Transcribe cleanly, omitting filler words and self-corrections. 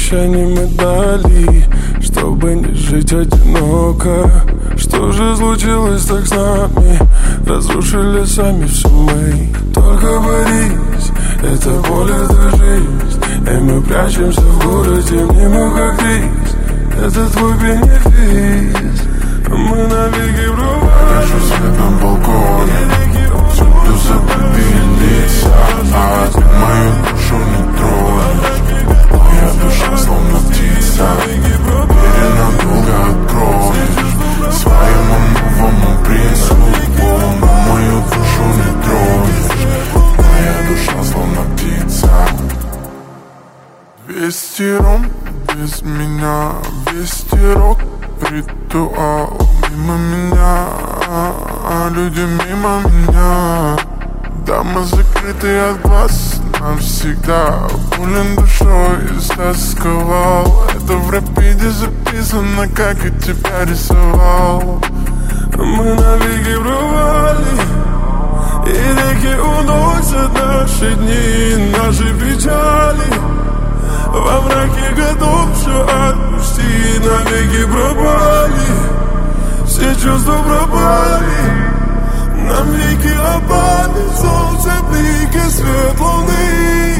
прощание мы дали, чтобы не жить одиноко. Что же случилось так с нами? Разрушили сами все мы. Только борись, это боль, это жизнь. И мы прячемся в городе, мнимо как рис. Это твой бенефис. Мы навеки врубаем. Держу свет на балконе, всюду забытые лица, а ты мою душу не тронешь. Моя душа словно птица, двери надолго откроешь. Своему новому принцу, но мою душу не тронешь. Моя душа словно птица. 200 ром без меня, 200 рок, ритуал мимо меня, люди мимо меня. Дома закрыты от глаз навсегда. Болен душой стасковал. Это в рэпиде записано, как и тебя рисовал. Мы навеки врубали, и реки уносят наши дни, наши печали. Во мраке готов все отпусти. Навеки пропали, все чувства пропали. Нам веки опали, солнце, блики, свет луны.